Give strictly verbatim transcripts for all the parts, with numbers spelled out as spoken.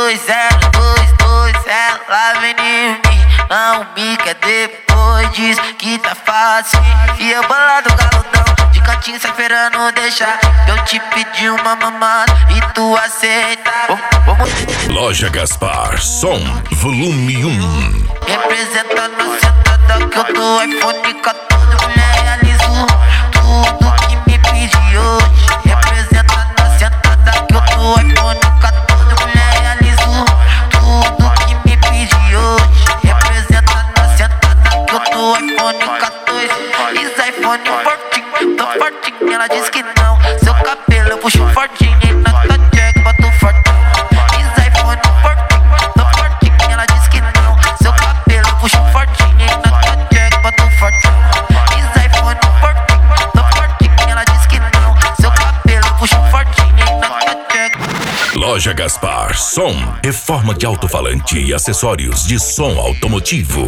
dois zero dois dois, ela vem em mim, não me quer depois, diz que tá fácil. E eu bolado galudão, de cantinho sai esperando deixar. Eu te pedi uma mamada e tu aceita. Vamos. Loja Gaspar, som, volume um. Representando a sentada que eu dou iPhone quatorze, mulher realizo tudo que me pedi hoje. Representando a sentada que eu dou iPhone quatorze, mulher realizo tudo que me pedi hoje. Representando a sentada que eu dou iPhone quatorze, diz iPhone fortinho, tô fortinho, ela diz que não. Seu cabelo eu puxo fortinho e na tua jack boto fortinho. Diz iPhone fortinho, tô fortinho, ela diz que não. Seu cabelo eu puxo fortinho e na tua jack boto fortinho. Diz iPhone fortinho, tô fortinho, ela diz que não. Seu cabelo eu puxo fortinho e na tua jack. Loja Gaspar, som, reforma de alto-falante e acessórios de som automotivo.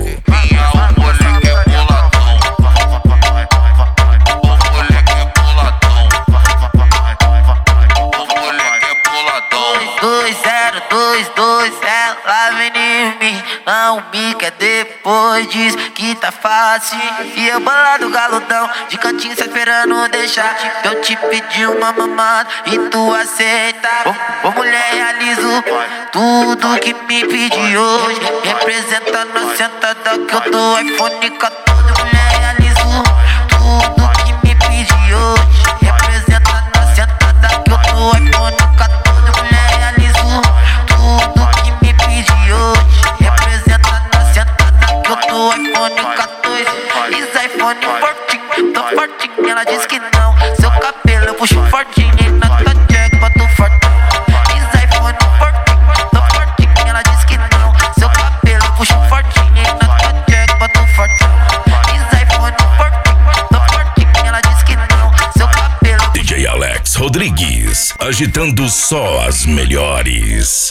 dois zero dois dois, ela vem em mim, não me quer depois, diz que tá fácil. E eu bolado galudão, de cantinho sai esperando deixar. Eu te pedi uma mamada e tu aceita. Ô, ô mulher, realizo tudo que me pedi hoje. Representando a sentada que eu dou iPhone quatorze, mulher, realizo tudo que me pedi hoje. Representando a sentada que eu dou iPhone quatorze, mulher, realizo tudo que me pedi hoje. Representando a sentada que eu dou iPhone quatorze, diz iPhone fortinho, tô fortinho, ela diz que não. Seu cabelo eu puxo fortinho e na tua jack boto fortinho. Diz iPhone fortinho, tô fortinho, ela diz que não. Seu cabelo eu puxo fortinho e na tua jack boto fortinho. Diz iPhone fortinho, tô fortinho, ela diz que não. Seu cabelo D J Alex Rodrigues, agitando só as melhores.